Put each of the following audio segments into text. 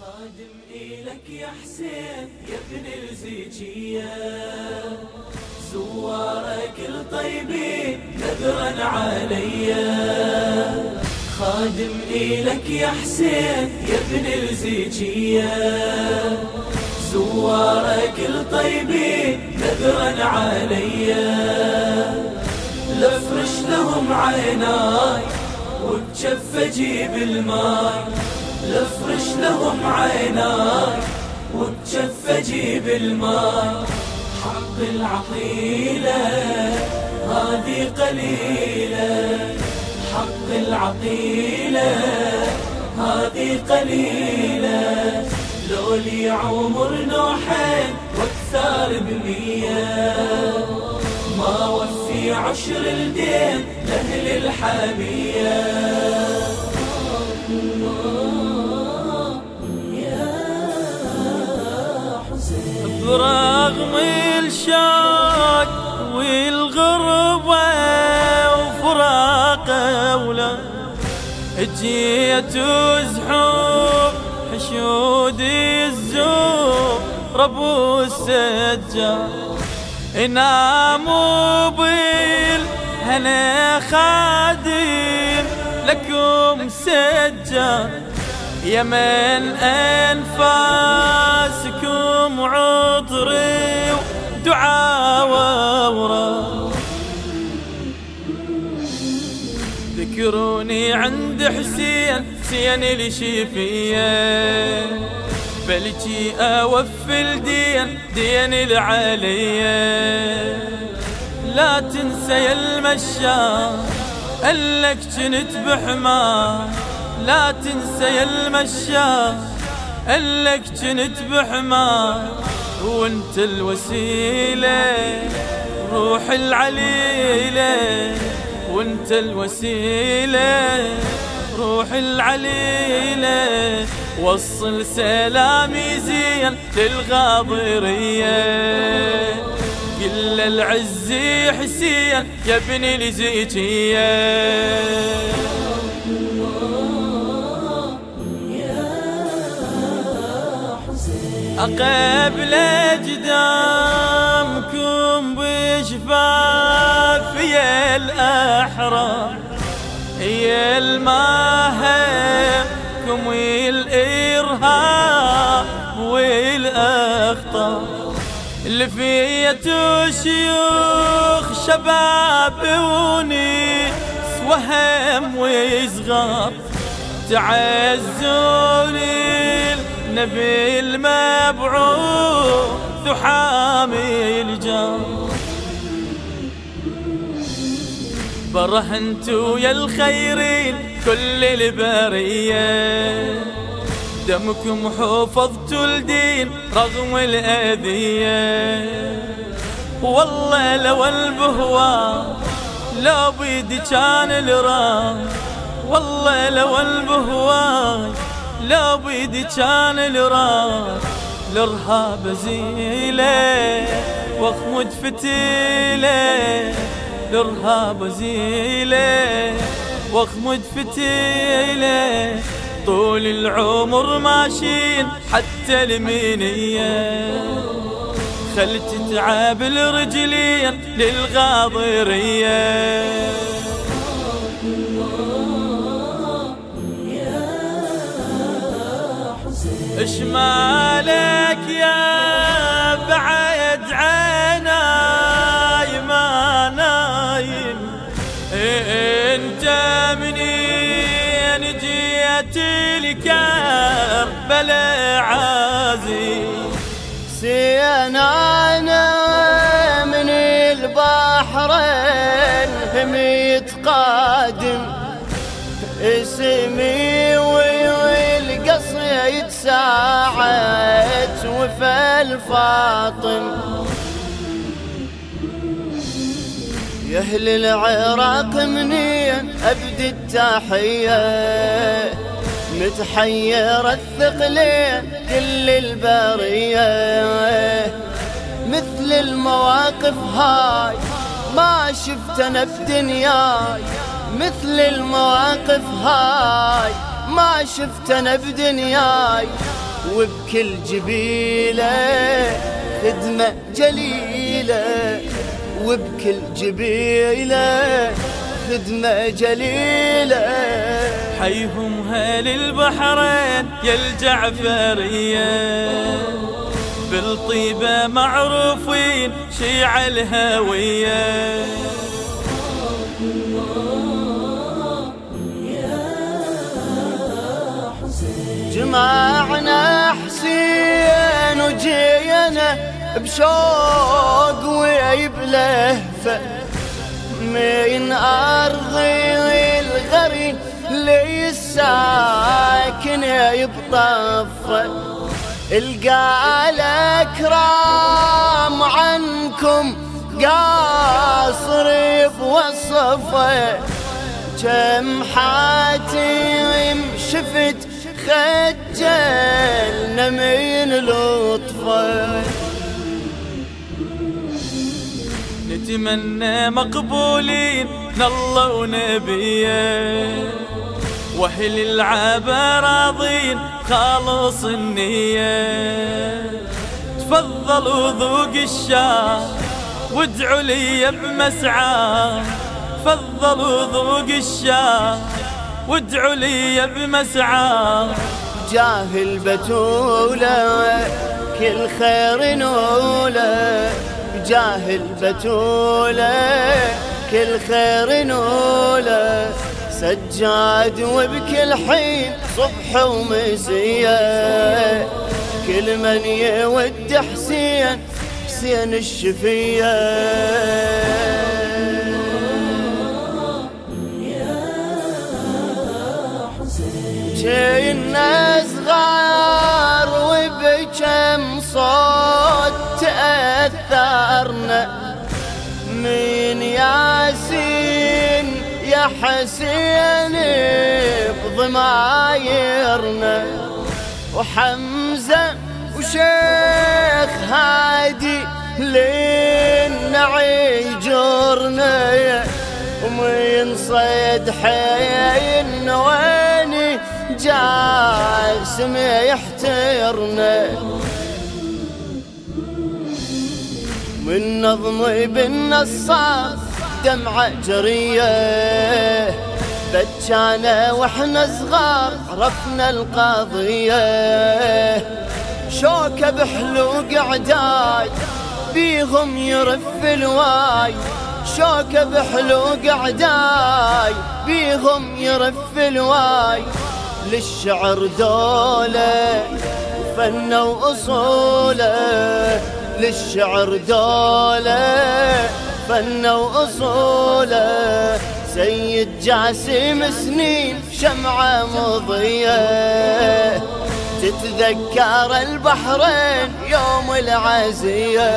خادم إلك يا حسين يا ابن الزيجية، زوارك الطيبين نذرا عليا. خادم إلك يا حسين يا ابن الزيجية، زوارك الطيبين نذرا عليا. لافرش لهم عيناي وبجف اجيب الماي، لافرش لهم عيناي وبجف اجيب الماي. حق العقيلة هذه قليلة، حق العقيلة هذه قليلة. لو لي عمر نوحين واكثر بمية، ما وفي عشر الدين لأهل الحمية. برغم الشوق والغربة وفراقه ولا جيت وزحوب حشود الزور ربو السجار. ناموا بالهنا خادم لكم سجار، يا من أنفاسكم عطري ودعاء وورا. ذكروني عند حسين حسين الشفية، بلجي أوفي الدين دين العليا. لا تنسى يا المشاة ألك جنت بحمار، لا تنسى يا المشاة ألك جنت بحمار. وانت الوسيلة روح العليلة، وانت الوسيلة روح العليلة. وصل سلامي زين للغاضرية، قل العز حسين يا ابن الزيجية. أقبل أجدامكم بشفاف يا الأحرار، يا الماهمكم والإرهاب والأخطار. لفيت شيوخ شباب ونيس وهم وصغار، تعزوني النبي المبعوث وحامي الجار. برهنتوا يا الخيرين كل البرية، دمكم حفظتوا الدين رغم الأذية. والله لو البهوار لو بيدي كان الرام، والله لو البهوار لو بيدي كان الرام. الارهاب زيله واخمد فتيله، الارهاب زيله واخمد فتيله. طول العمر ماشيين حتى المنية، خل تتعب الرجلين للغاضرية. اش مالك يا بعد عيناي ما نايم، انت منين جيت لكربلاء عازي. سينانا من البحرين هميت قادم، اسمي والقصيد ساعت وفى الفاطم. يا أهل العراق منين أبدي التحية، متحير الثقلين كل البرية. مثل المواقف هاي ما شفت أنا بدنياي، مثل المواقف هاي ما شفت انا بدنياي. وبكل جبيلة خدمة جليلة، وبكل جبيلة خدمة جليلة. حيهم هال البحرين يا الجعفرية، بالطيبة معروفين شيع الهوية. جمعنا حسين وجينا بشوق وبلهفة من أرضي الغريب لي الساكن بطفة. القى الأكرام عنكم قاصر بوصفه، كم حاتم شفت خجلنا من لطفه. نتمنى مقبولين من الله ونبيه، واهل العبا راضين خالص النية. تفضلوا ذوق الشام وادعوا لي بمسعى، تفضلوا ذوق الشام وادعوا لي بمسعى. جاه البتولة كل خير نوله، جاه البتولة كل خير نوله. سجاد وبكل حين صبح ومسية، كل من يود حسين حسين الشفية. جينا صغار وبكم صوت تأثرنا من ياسين يا حسين بضمايرنا، وحمزة وشيخ هادي للنعي جرنا، ومن صيد حين ويني جاسم يحترنا. من نظم بالنصاب دمعة جرية، بجانا واحنا صغار عرفنا القضية. شوكة بحلوق عداي بيهم يرف الواي، شوكة بحلوق عداي بيهم يرف الواي. للشعر دولة وفن وأصوله، للشعر دولة فن وأصوله. سيد جاسم سنين شمعة مضية، تتذكر البحرين يوم العزية.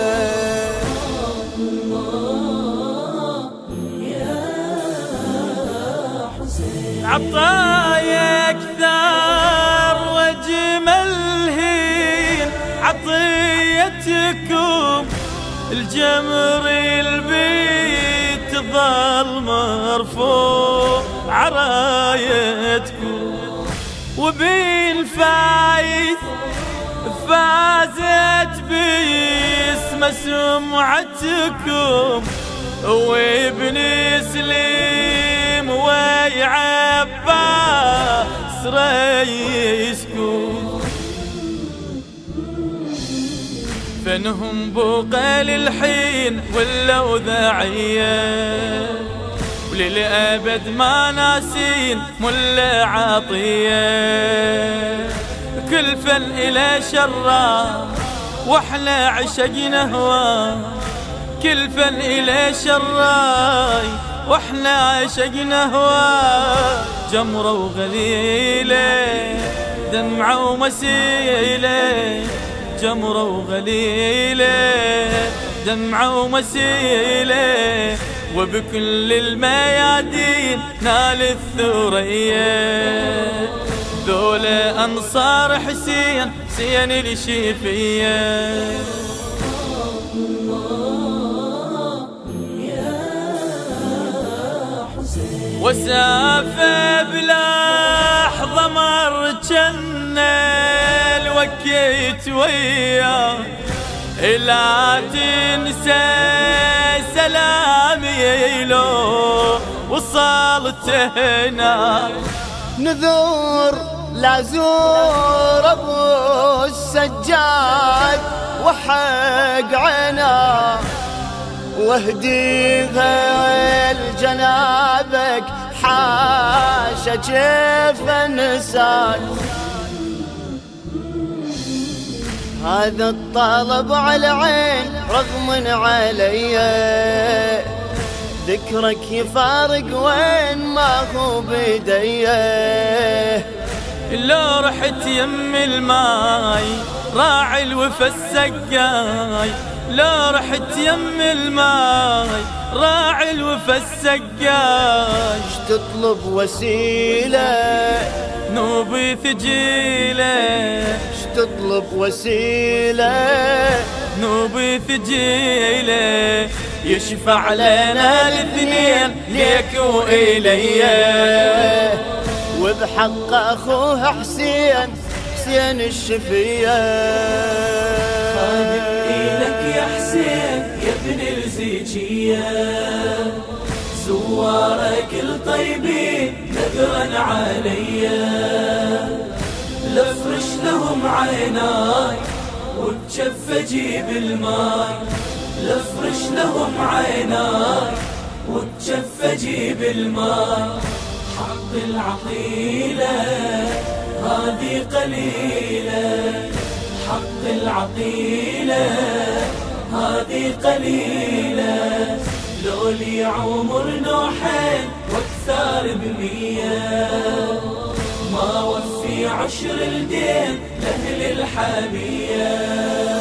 عطايا كثار وجمل هين، عطيتكم الجمر البيت ظل مرفوع عرايتكم، وبالفايز فازت باسم سمعتكم، وابن سليم وعباس رئيسكم. فنهم بقى للحين ولو ذاعية، وللأبد ما ناسين ملا عطية. كل فن إلى شرار واحنا عشقنا هواه، كل فن إلى شراي واحنا عشقنا هواه. جمرة وغليلة دمعة ومسيلة، جمرة وغليلة دمعة ومسيلة. وبكل الميادين نال الثريا، ذولا أنصار حسين حسين الشفية. وسافة بلحظة مر جنة بكيت وياه لا تنسى سلامي لو وصلت هنا. نذور لا زور ابو السجاد وحق عنا واهديها لجنابك حاشا كيف انساك. هذا الطلب على عين رغم علي ذكرك يفارق وين ما هو بيديه. لو رحت يم الماي راعي الوفا السقاي لو رحت يم الماي راعي الوفا السقاي. تطلب وسيلة نوبي ثجيله تطلب وسيلة نوبي ثجيله يشفع لنا الاثنين ليك وإليه وبحق أخوه حسين الشفية. خادم إلك يا حسين يا ابن الزيجية زوارك الطيبين نذرا عليا لافرش لهم عيناي وبجف اجيب الماي لافرش لهم عيناي وبجف اجيب الماي. حق العقيلة هذه قليلة حق العقيلة هذه قليلة لو لي عمر نوحين واكثر ب100 ما وفي 10 الدين لأهل الحمية.